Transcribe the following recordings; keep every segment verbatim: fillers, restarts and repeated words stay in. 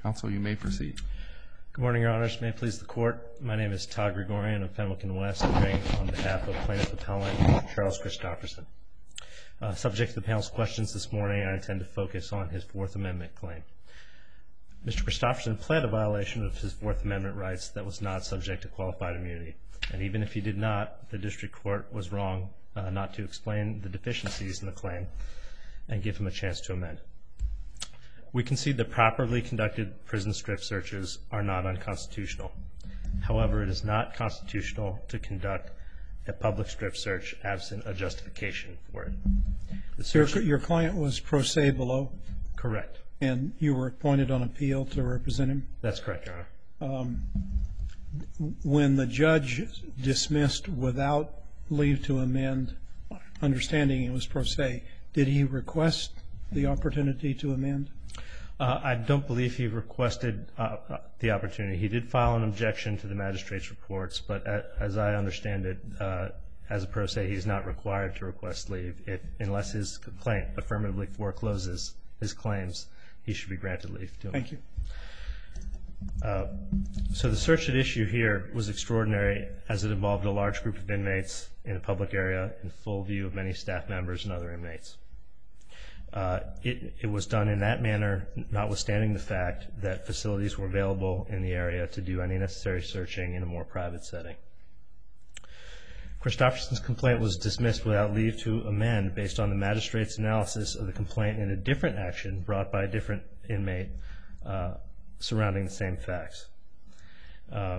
Counsel, you may proceed. Good morning, Your Honors. May it please the Court. My name is Todd Gregorian of Pemmican West, appearing on behalf of Plaintiff Appellant Charles Christofferson. Uh, subject to the panel's questions this morning, I intend to focus on his Fourth Amendment claim. Mister Christofferson pled a violation of his Fourth Amendment rights that was not subject to qualified immunity. And even if he did not, the District Court was wrong uh, not to explain the deficiencies in the claim and give him a chance to amend. We concede that properly conducted prison strip searches are not unconstitutional. However, it is not constitutional to conduct a public strip search absent a justification for it. The search your, your client was pro se below? Correct. And you were appointed on appeal to represent him? That's correct, Your Honor. Um, when the judge dismissed without leave to amend, understanding it was pro se, did he request the opportunity to amend? Uh, I don't believe he requested uh, uh, the opportunity. He did file an objection to the magistrate's reports, but uh, as I understand it, uh, as a pro se, he's not required to request leave. If, unless his complaint affirmatively forecloses his claims, he should be granted leave to him. Thank you. Uh, so the search at issue here was extraordinary, as it involved a large group of inmates in a public area in full view of many staff members and other inmates. Uh, it, it was done in that manner, notwithstanding the fact that facilities were available in the area to do any necessary searching in a more private setting. Christofferson's complaint was dismissed without leave to amend based on the magistrate's analysis of the complaint in a different action brought by a different inmate uh, surrounding the same facts. Uh,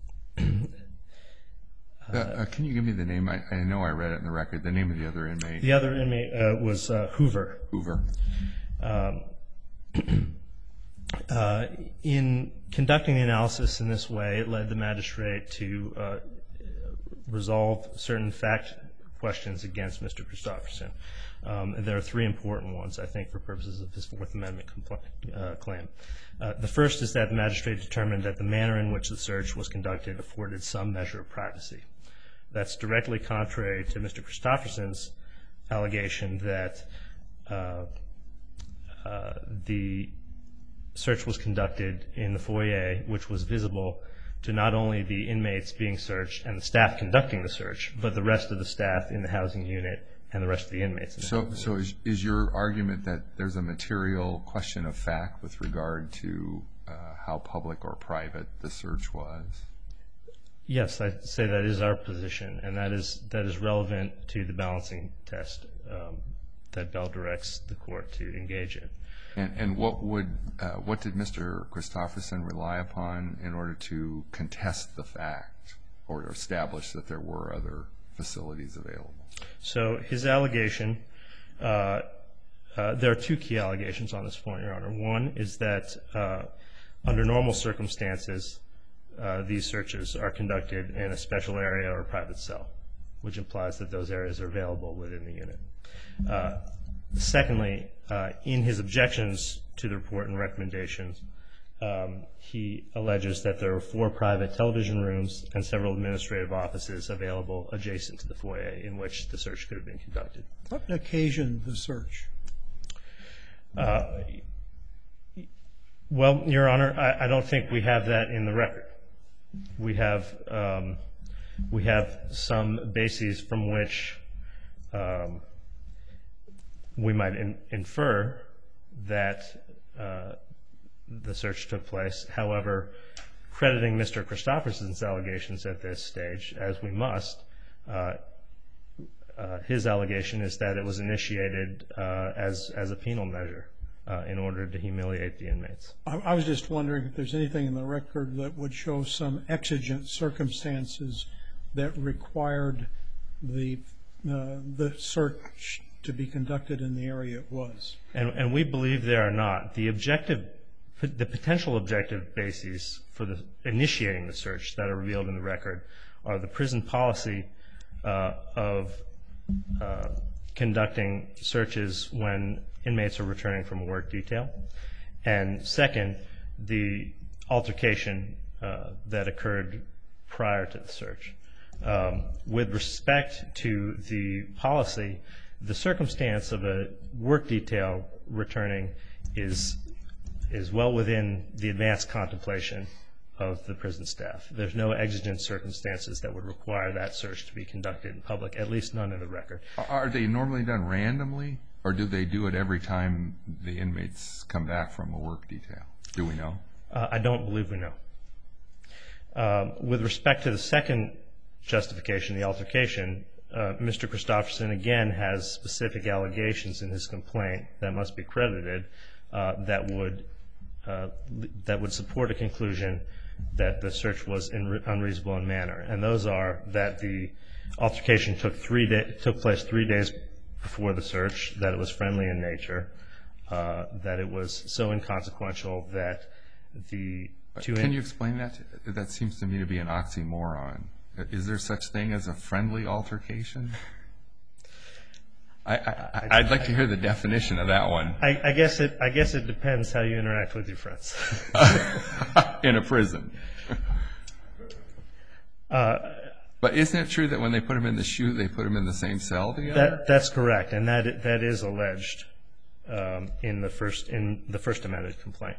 Uh, uh, can you give me the name? I, I know I read it in the record. The name of the other inmate. The other inmate uh, was uh, Hoover. Hoover. Um, uh, in conducting the analysis in this way, it led the magistrate to uh, resolve certain fact questions against Mister Christofferson. Um, there are three important ones, I think, for purposes of his Fourth Amendment uh, claim. Uh, the first is that the magistrate determined that the manner in which the search was conducted afforded some measure of privacy. That's directly contrary to Mister Christofferson's allegation that uh, uh, the search was conducted in the foyer, which was visible to not only the inmates being searched and the staff conducting the search, but the rest of the staff in the housing unit and the rest of the inmates. In the so so is, is your argument that there's a material question of fact with regard to uh, how public or private the search was? Yes, I'd say that is our position, and that is that is relevant to the balancing test um, that Bell directs the court to engage in. And, and what would uh, what did Mister Christofferson rely upon in order to contest the fact or establish that there were other facilities available? So his allegation, uh, uh, there are two key allegations on this point, Your Honor. One is that uh, under normal circumstances, uh, these searches are conducted in a special area or private cell, which implies that those areas are available within the unit. Uh, secondly, uh, in his objections to the report and recommendations, Um, he alleges that there were four private television rooms and several administrative offices available adjacent to the foyer in which the search could have been conducted. What occasioned the search? Uh, well, Your Honor, I, I don't think we have that in the record. We have um, we have some bases from which um, we might in, infer that uh, the search took place. However, crediting Mister Christofferson's allegations at this stage, as we must, uh, uh, his allegation is that it was initiated uh, as, as a penal measure uh, in order to humiliate the inmates. I, I was just wondering if there's anything in the record that would show some exigent circumstances that required the, uh, the search to be conducted in the area it was. And, and we believe there are not. The objective The potential objective bases for the initiating the search that are revealed in the record are the prison policy uh, of uh, conducting searches when inmates are returning from a work detail, and second, the altercation uh, that occurred prior to the search. Um, with respect to the policy, the circumstance of a work detail returning is is well within the advanced contemplation of the prison staff. There's no exigent circumstances that would require that search to be conducted in public, at least none in the record. Are they normally done randomly, or do they do it every time the inmates come back from a work detail? Do we know? Uh, I don't believe we know. Um, with respect to the second justification, the altercation, uh, Mister Christofferson again has specific allegations in his complaint that must be credited uh, that would uh, that would support a conclusion that the search was in unreasonable in manner, and those are that the altercation took three day, took place three days before the search, that it was friendly in nature, uh, that it was so inconsequential that the two. Can you explain that? That seems to me to be an oxymoron. Is there such thing as a friendly altercation? I, I, I'd like to hear the definition of that one. I, I guess it. I guess it depends how you interact with your friends. In a prison. Uh, but isn't it true that when they put him in the chute, they put him in the same cell together? That, that's correct, and that that is alleged um, in the first in the first amended complaint.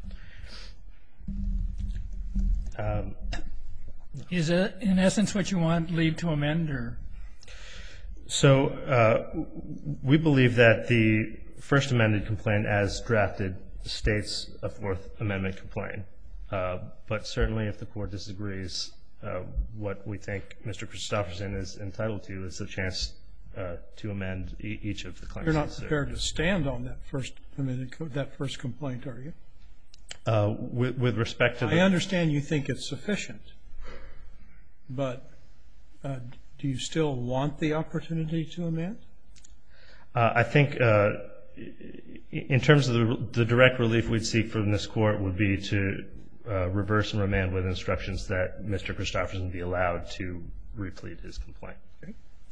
Um, Is it, in essence, what you want leave to amend, or? So uh, we believe that the first amended complaint, as drafted, states a Fourth Amendment complaint. Uh, but certainly, if the court disagrees, uh, what we think Mister Christofferson is entitled to is a chance uh, to amend e each of the claims. You're not prepared to stand on that first amended co that first complaint, are you? Uh, with, with respect to, I the, understand you think it's sufficient, but uh, do you still want the opportunity to amend? Uh, I think uh, in terms of the, the direct relief we'd seek from this court would be to uh, reverse and remand with instructions that Mister Christofferson be allowed to replete his complaint. Okay.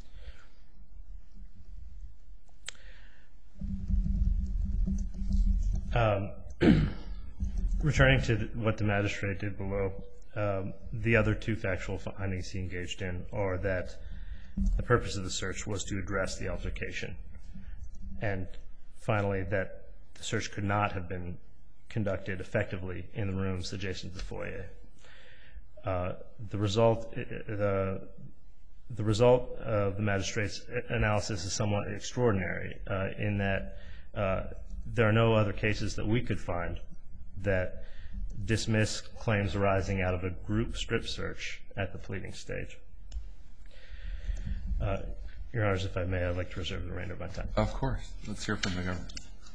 Um, returning to what the magistrate did below, um, the other two factual findings he engaged in are that the purpose of the search was to address the altercation, and finally that the search could not have been conducted effectively in the rooms adjacent to the foyer. Uh, the result, the the result of the magistrate's analysis is somewhat extraordinary uh, in that uh, there are no other cases that we could find that dismiss claims arising out of a group strip search at the pleading stage. Uh, Your Honors, if I may, I'd like to reserve the remainder of my time. Of course. Let's hear from the government.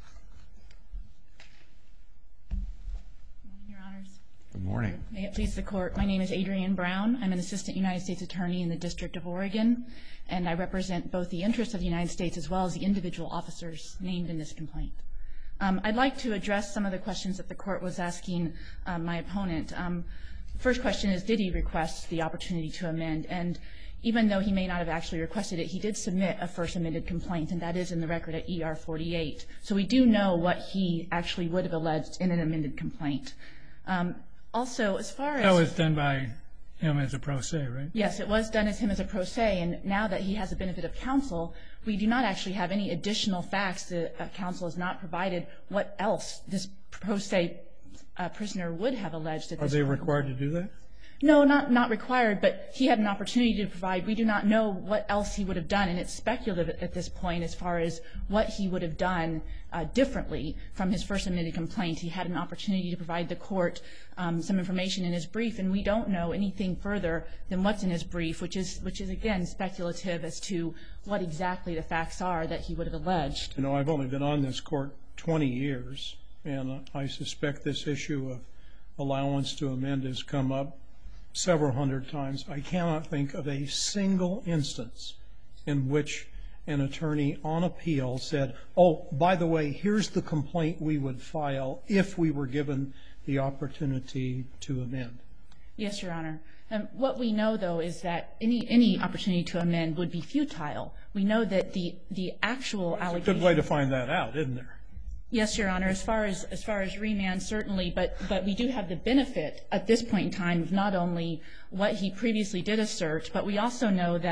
Your Honors. Good morning. May it please the Court, my name is Adrienne Brown. I'm an Assistant United States Attorney in the District of Oregon, and I represent both the interests of the United States as well as the individual officers named in this complaint. Um, I'd like to address some of the questions that the Court was asking um, my opponent. Um, first question is, did he request the opportunity to amend? And even though he may not have actually requested it, he did submit a first amended complaint, and that is in the record at E R forty-eight. So we do know what he actually would have alleged in an amended complaint. Um, also, as far as... That was done by him as a pro se, right? Yes, it was done as him as a pro se, and now that he has the benefit of counsel, we do not actually have any additional facts that uh, counsel has not provided what else this pro se uh, prisoner would have alleged at Are this they point. required to do that? No, not not required, but he had an opportunity to provide. We do not know what else he would have done, and it's speculative at this point as far as what he would have done uh, differently from his first amended complaint. He had an opportunity to provide the court um, some information in his brief, and we don't know anything further than what's in his brief, which is, which is again, speculative as to what exactly the facts are that he would have alleged. You know, I've only been on this court twenty years, and I suspect this issue of allowance to amend has come up several hundred times. I cannot think of a single instance in which an attorney on appeal said, oh, by the way, here's the complaint we would file if we were given the opportunity to amend. Yes, Your Honor. Um, what we know, though, is that any any opportunity to amend would be futile. We know that the the actual It's allegation... a good way to find that out, isn't there? Yes, Your Honor. As far as as far as remand, certainly, but but we do have the benefit at this point in time of not only what he previously did assert, but we also know that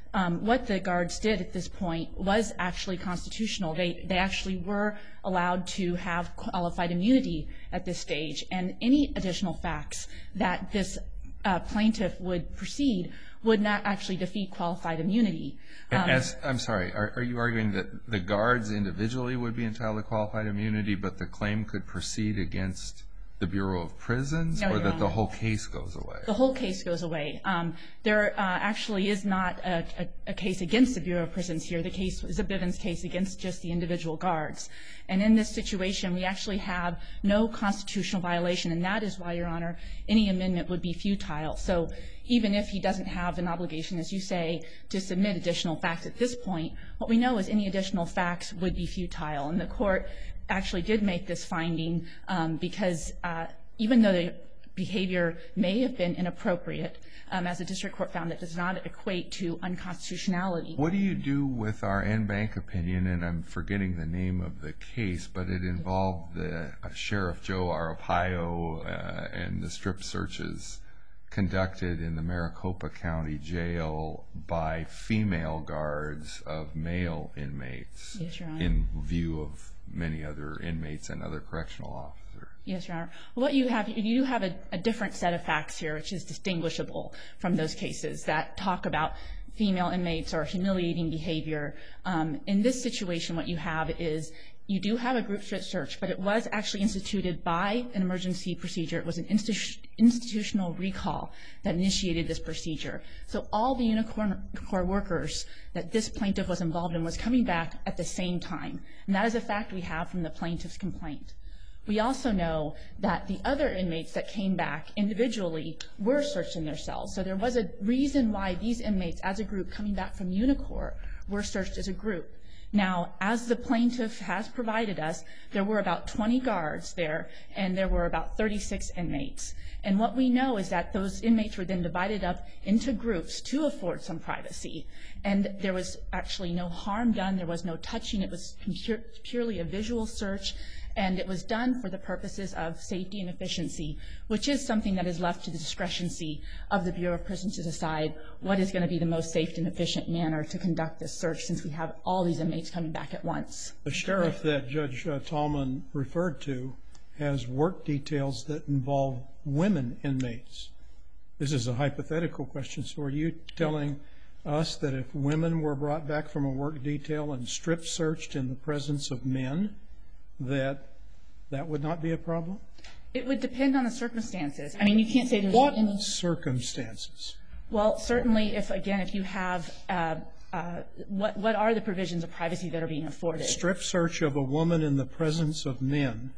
um, what the guards did at this point was actually constitutional. They, they actually were allowed to have qualified immunity at this stage, and any additional facts that this uh, plaintiff would proceed would not actually defeat qualified immunity. Um, As, I'm sorry, are, are you arguing that the guards individually would be entitled to qualified immunity, but the claim could proceed against the Bureau of Prisons, No, or Your that the Honor. whole case goes away? The whole case goes away. Um, there uh, actually is not a, a, a case against the Bureau of Prisons here. The case is a Bivens case against just the individual guards. And in this situation, we actually have no constitutional violation, and that is why, Your Honor, any amendment would be futile. So even if he doesn't have an obligation, as you say, to submit additional facts at this point, what we know is any additional facts would be futile. And the court actually did make this finding um, because uh, even though the behavior may have been inappropriate, um, as the district court found, it does not equate to unconstitutionality. What do you do with our en banc opinion, and I'm forgetting the name of the case, but it involved the uh, Sheriff Joe Arpaio uh, and the strip searches conducted in the Maricopa County Jail by female guards of male inmates, Yes, Your Honor. in view of many other inmates and other correctional officers? Yes, Your Honor. What you have, you have a, a different set of facts here, which is distinguishable from those cases that talk about female inmates or humiliating behavior. Um, in this situation, what you have is you do have a group strip search, but it was actually instituted by an emergency procedure. It was an institu- institutional recall that initiated this procedure. So all the Unicorn Corps workers that this plaintiff was involved in was coming back at the same time. And that is a fact we have from the plaintiff's complaint. We also know that the other inmates that came back individually were searched in their cells. So there was a reason why these inmates, as a group coming back from Unicor, were searched as a group. Now, as the plaintiff has provided us, there were about twenty guards there, and there were about thirty-six inmates. And what we know is that those inmates were then divided up into groups to afford some privacy. And there was actually no harm done. There was no touching. It was pure, purely a visual search. And it was done for the purposes of safety and efficiency, which is something that is left to the discretion of the Bureau of Prisons to decide what is going to be the most safe and efficient manner to conduct this search, since we have all these inmates coming back at once. The sheriff that Judge uh, Tallman referred to has work details that involve women inmates. This is a hypothetical question, so are you telling us that if women were brought back from a work detail and strip searched in the presence of men, that that would not be a problem? It would depend on the circumstances. I mean, you can't say there's What any circumstances? Well, certainly, if again, if you have uh, uh, what what are the provisions of privacy that are being afforded? Strip search of a woman in the presence of men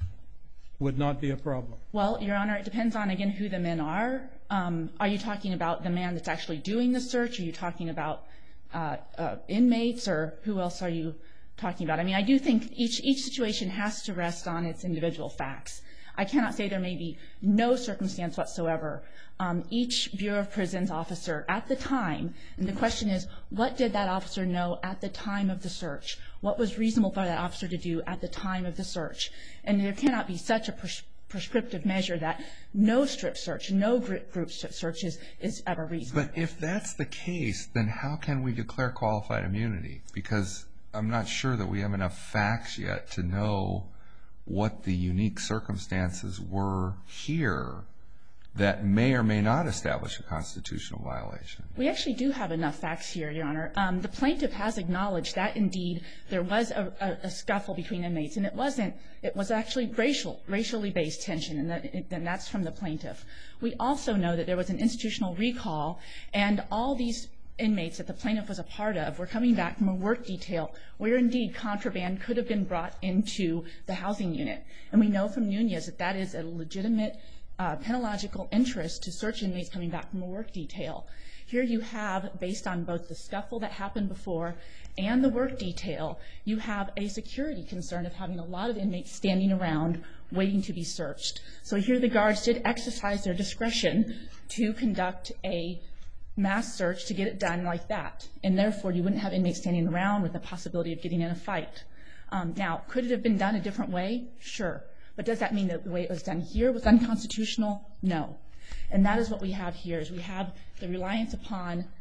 would not be a problem. Well, Your Honor, it depends on, again, who the men are. Um, are you talking about the man that's actually doing the search? Are you talking about uh, uh, inmates, or who else are you talking about? I mean, I do think each each situation has to rest on its individual facts. I cannot say there may be no circumstance whatsoever. Um, each Bureau of Prisons officer at the time, and the question is, what did that officer know at the time of the search? What was reasonable for that officer to do at the time of the search? And there cannot be such a pres- prescriptive measure that no strip search, no group, group search is, is ever reasonable. But if that's the case, then how can we declare qualified immunity? Because I'm not sure that we have enough facts yet to know what the unique circumstances were here that may or may not establish a constitutional violation. We actually do have enough facts here, Your Honor. Um, the plaintiff has acknowledged that, indeed, there was a, a, a scuffle between inmates, and it wasn't, it was actually racial, racially based tension, and, that, and that's from the plaintiff. We also know that there was an institutional recall, and all these inmates that the plaintiff was a part of were coming back from a work detail where, indeed, contraband could have been brought into the housing unit. And we know from Nunez that that is a legitimate uh, penological interest to search inmates coming back from a work detail. Here you have, based on both the scuffle that happened before and the work detail, you have a security concern of having a lot of inmates standing around waiting to be searched. So here the guards did exercise their discretion to conduct a mass search to get it done like that, and therefore you wouldn't have inmates standing around with the possibility of getting in a fight. Um, now, could it have been done a different way? Sure. But does that mean that the way it was done here was unconstitutional? No. And that is what we have here, is we have the reliance upon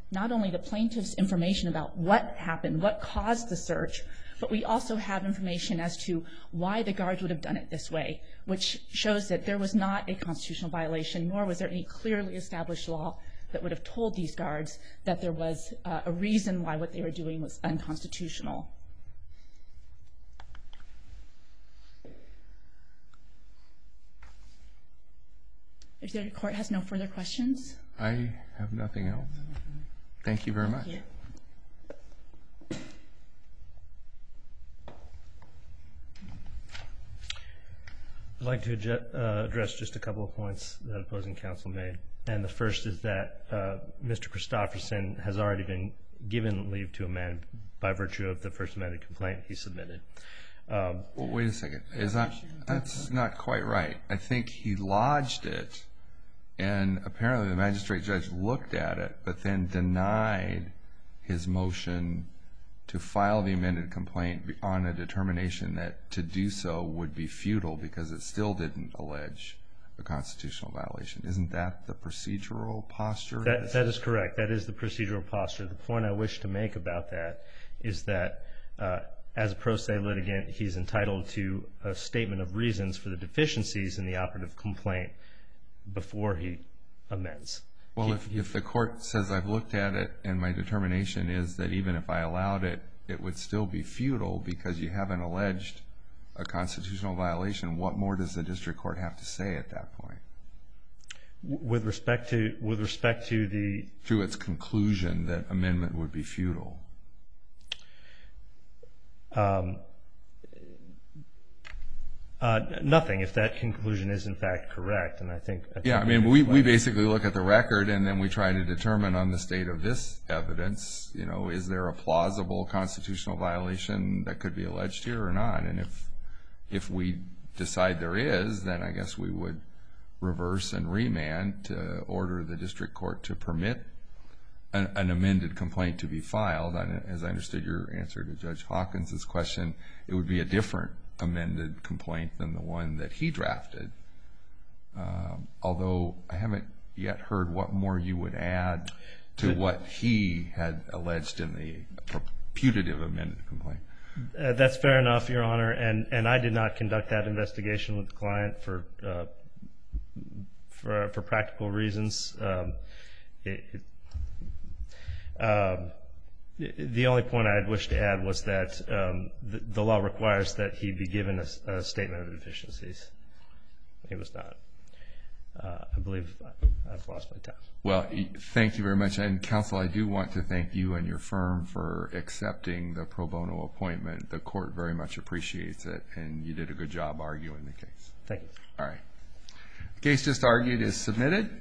not only the plaintiff's information about what happened, what caused the search, but we also have information as to why the guards would have done it this way, which shows that there was not a constitutional violation, nor was there any clearly established law that would have told these guards that there was uh, a reason why what they were doing was unconstitutional. If the court has no further questions. I have nothing else. Thank you very much. Thank you. I'd like to adju- uh, address just a couple of points that opposing counsel made. And the first is that uh, Mister Christofferson has already been given leave to amend by virtue of the first amended complaint he submitted. Um, Well, wait a second. Is that, that's not quite right. I think he lodged it, and apparently the magistrate judge looked at it, but then denied his motion to file the amended complaint on a determination that to do so would be futile because it still didn't allege a constitutional violation. Isn't that the procedural posture? That, that is correct. That is the procedural posture. The point I wish to make about that is that uh, as a pro se litigant, he's entitled to a statement of reasons for the deficiencies in the operative complaint before he amends. Well, he, if, he, if the court says I've looked at it and my determination is that even if I allowed it, it would still be futile because you haven't alleged a constitutional violation, what more does the district court have to say at that point? With respect to with respect to the to its conclusion that amendment would be futile. Um, uh, nothing, if that conclusion is in fact correct, and I think. I think yeah, I mean, we, we basically look at the record and then we try to determine on the state of this evidence, you know, is there a plausible constitutional violation that could be alleged here or not? And if if we decide there is, then I guess we would reverse and remand to order the district court to permit an, an amended complaint to be filed. And as I understood your answer to Judge Hawkins' question, it would be a different amended complaint than the one that he drafted. Um, although I haven't yet heard what more you would add to what he had alleged in the putative amended complaint. Uh, that's fair enough, Your Honor, and, and I did not conduct that investigation with the client for uh, for, for practical reasons. Um, it, it, um, the only point I had wished to add was that um, the, the law requires that he be given a, a statement of deficiencies. He was not. Uh, I believe I've lost my time. Well, thank you very much. And counsel, I do want to thank you and your firm for accepting the pro bono appointment. The court very much appreciates it, and you did a good job arguing the case. Thank you. All right. The case just argued is submitted.